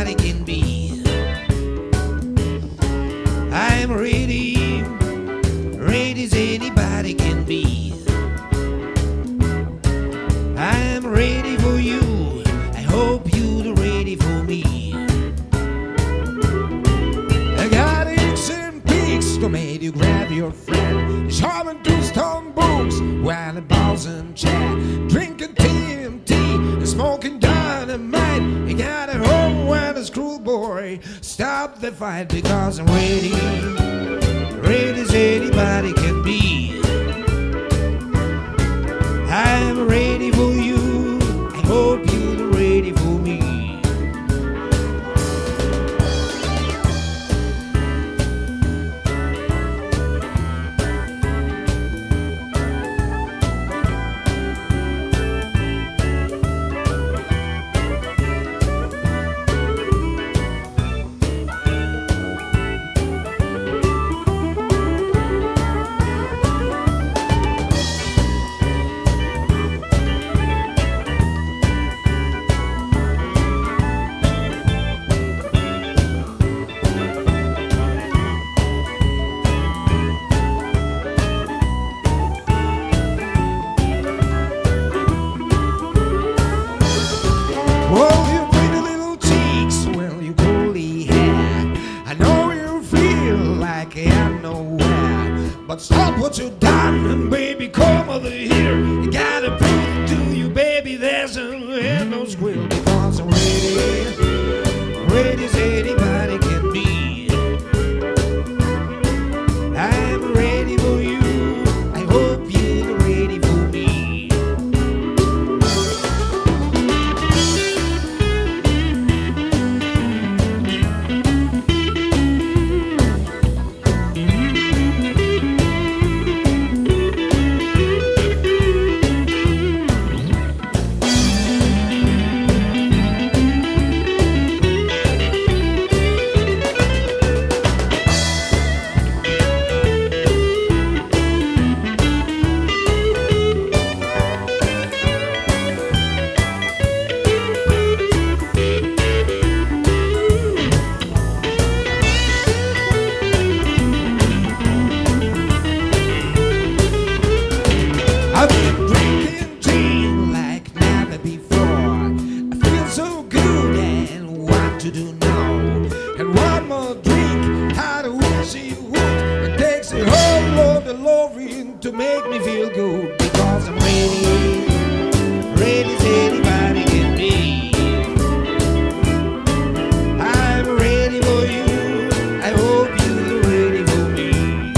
anybody can be. I'm ready, ready as anybody can be. I'm ready for you, I hope you're ready for me. I got aches and peaks to make you grab your friend, sharpen two stone books while the balls and chat, drinking TNT and smoking dynamite. You got it home when the schoolboy stop the fight, because I'm ready, ready as anybody can be. I'm ready for you, I hope you're ready for me. Oh, you pretty little cheeks, well, you curly hair. I know you feel like you're nowhere, but stop what you've done and baby, come over here. You gotta prove it to you, baby, there's no squeal, because I'm ready, ready as anybody can be. I'm ready for you, I hope you're ready for me. I've been drinking tea like never before. I feel so good and what to do now. And one more drink, how do I wish you would. It takes a whole load of loving to make me feel good, because I'm ready, ready as anybody can be. I'm ready for you, I hope you're ready for me.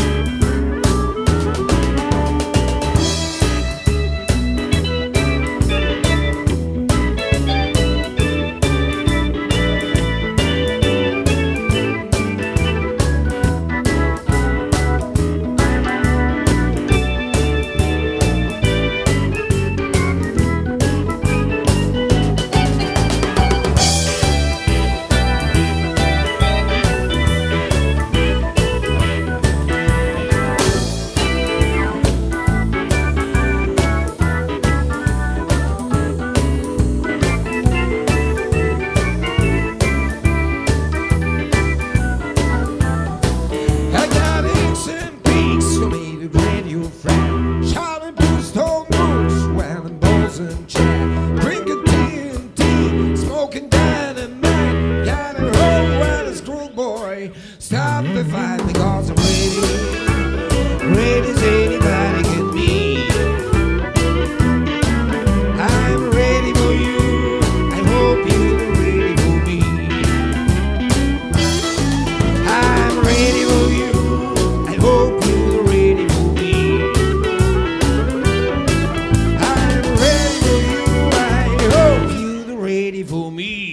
Stop the fight, because I'm ready, ready as anybody can be. I'm ready for you, I hope you're ready for me. I'm ready for you, I hope you're ready for me. I'm ready for you, I hope you're ready for me.